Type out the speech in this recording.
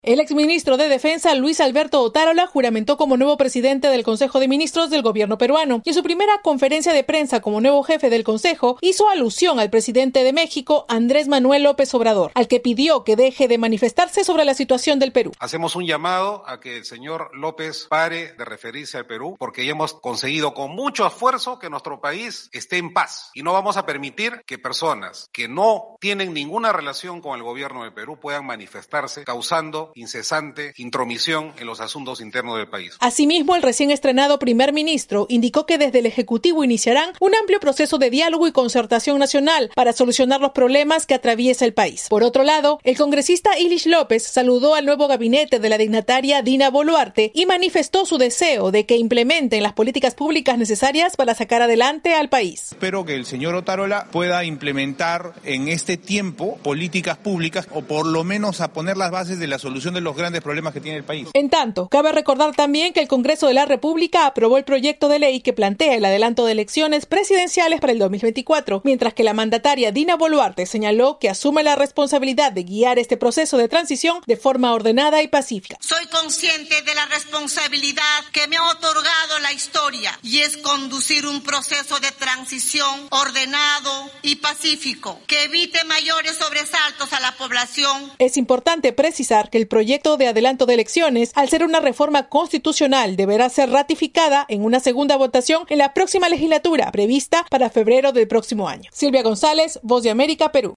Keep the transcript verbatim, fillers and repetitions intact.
El exministro de Defensa, Luis Alberto Otárola, juramentó como nuevo presidente del Consejo de Ministros del gobierno peruano y en su primera conferencia de prensa como nuevo jefe del Consejo hizo alusión al presidente de México, Andrés Manuel López Obrador, al que pidió que deje de manifestarse sobre la situación del Perú. Hacemos un llamado a que el señor López pare de referirse al Perú porque ya hemos conseguido con mucho esfuerzo que nuestro país esté en paz y no vamos a permitir que personas que no tienen ninguna relación con el gobierno del Perú puedan manifestarse causando incesante intromisión en los asuntos internos del país. Asimismo, el recién estrenado primer ministro indicó que desde el Ejecutivo iniciarán un amplio proceso de diálogo y concertación nacional para solucionar los problemas que atraviesa el país. Por otro lado, el congresista Ilich López saludó al nuevo gabinete de la dignataria Dina Boluarte y manifestó su deseo de que implementen las políticas públicas necesarias para sacar adelante al país. Espero que el señor Otárola pueda implementar en este tiempo políticas públicas o por lo menos a poner las bases de la solución de los grandes problemas que tiene el país. En tanto, cabe recordar también que el Congreso de la República aprobó el proyecto de ley que plantea el adelanto de elecciones presidenciales para el dos mil veinticuatro, mientras que la mandataria Dina Boluarte señaló que asume la responsabilidad de guiar este proceso de transición de forma ordenada y pacífica. Soy consciente de la responsabilidad que me ha otorgado la historia y es conducir un proceso de transición ordenado y pacífico que evite mayores sobresaltos a la población. Es importante precisar que el proyecto de adelanto de elecciones, al ser una reforma constitucional, deberá ser ratificada en una segunda votación en la próxima legislatura, prevista para febrero del próximo año. Silvia González, Voz de América, Perú.